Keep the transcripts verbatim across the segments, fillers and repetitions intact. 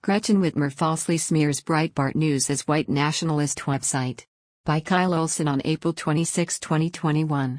Gretchen Whitmer falsely smears Breitbart News as white nationalist website. By Kyle Olson on April twenty-sixth, twenty twenty-one.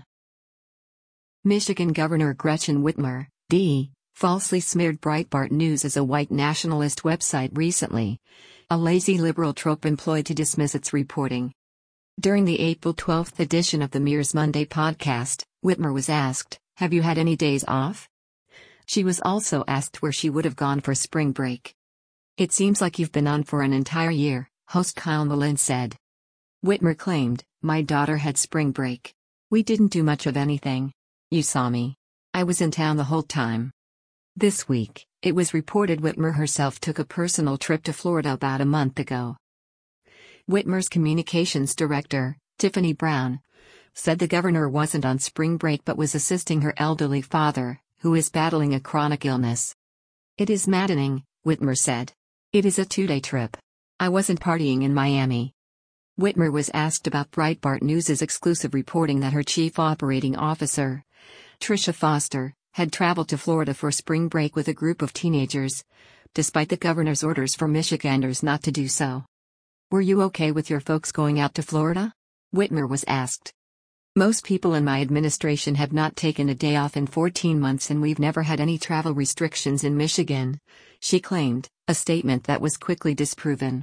Michigan Governor Gretchen Whitmer, D., falsely smeared Breitbart News as a white nationalist website recently, a lazy liberal trope employed to dismiss its reporting. During the April twelfth edition of the Mirror's Monday podcast, Whitmer was asked, "Have you had any days off?" She was also asked where she would have gone for spring break. "It seems like you've been on for an entire year," host Kyle Malin said. Whitmer claimed, "My daughter had spring break. We didn't do much of anything. You saw me. I was in town the whole time." This week, it was reported Whitmer herself took a personal trip to Florida about a month ago. Whitmer's communications director, Tiffany Brown, said the governor wasn't on spring break but was assisting her elderly father, who is battling a chronic illness. "It is maddening," Whitmer said. "It is a two-day trip. I wasn't partying in Miami." Whitmer was asked about Breitbart News' exclusive reporting that her chief operating officer, Tricia Foster, had traveled to Florida for spring break with a group of teenagers, despite the governor's orders for Michiganders not to do so. "Were you okay with your folks going out to Florida?" Whitmer was asked. "Most people in my administration have not taken a day off in fourteen months and we've never had any travel restrictions in Michigan," she claimed, a statement that was quickly disproven.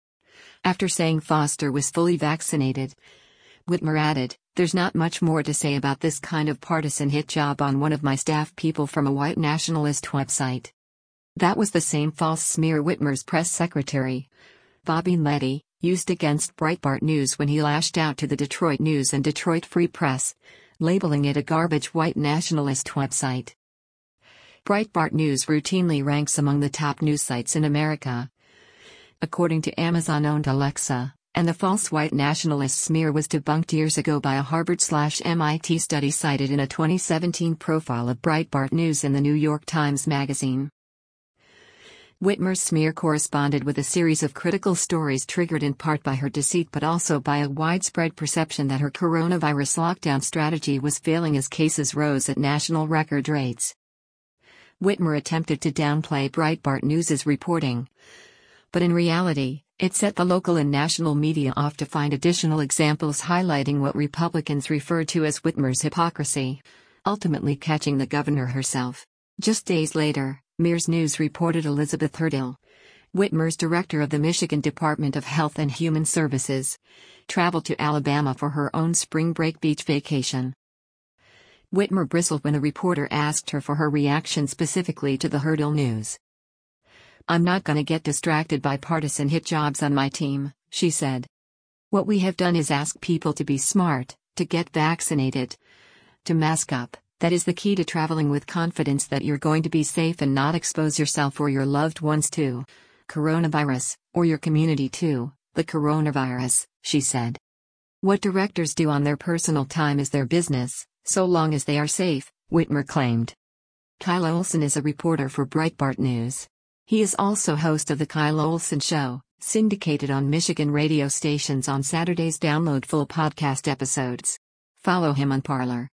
After saying Foster was fully vaccinated, Whitmer added, "There's not much more to say about this kind of partisan hit job on one of my staff people from a white nationalist website." That was the same false smear Whitmer's press secretary, Bobby Leddy, used against Breitbart News when he lashed out to the Detroit News and Detroit Free Press, labeling it a garbage white nationalist website. Breitbart News routinely ranks among the top news sites in America, according to Amazon-owned Alexa, and the false white nationalist smear was debunked years ago by a Harvard-M I T study cited in a twenty seventeen profile of Breitbart News in the New York Times Magazine. Whitmer's smear corresponded with a series of critical stories triggered in part by her deceit but also by a widespread perception that her coronavirus lockdown strategy was failing as cases rose at national record rates. Whitmer attempted to downplay Breitbart News' reporting, but in reality, it set the local and national media off to find additional examples highlighting what Republicans referred to as Whitmer's hypocrisy, ultimately catching the governor herself. Just days later, Mirror's News reported Elizabeth Hurdill, Whitmer's director of the Michigan Department of Health and Human Services, traveled to Alabama for her own spring break beach vacation. Whitmer bristled when a reporter asked her for her reaction specifically to the Hurdill news. "I'm not gonna get distracted by partisan hit jobs on my team," she said. "What we have done is ask people to be smart, to get vaccinated, to mask up. That is the key to traveling with confidence that you're going to be safe and not expose yourself or your loved ones to coronavirus, or your community to the coronavirus," she said. "What directors do on their personal time is their business, so long as they are safe," Whitmer claimed. Kyle Olson is a reporter for Breitbart News. He is also host of The Kyle Olson Show, syndicated on Michigan radio stations on Saturdays. Download full podcast episodes. Follow him on Parler.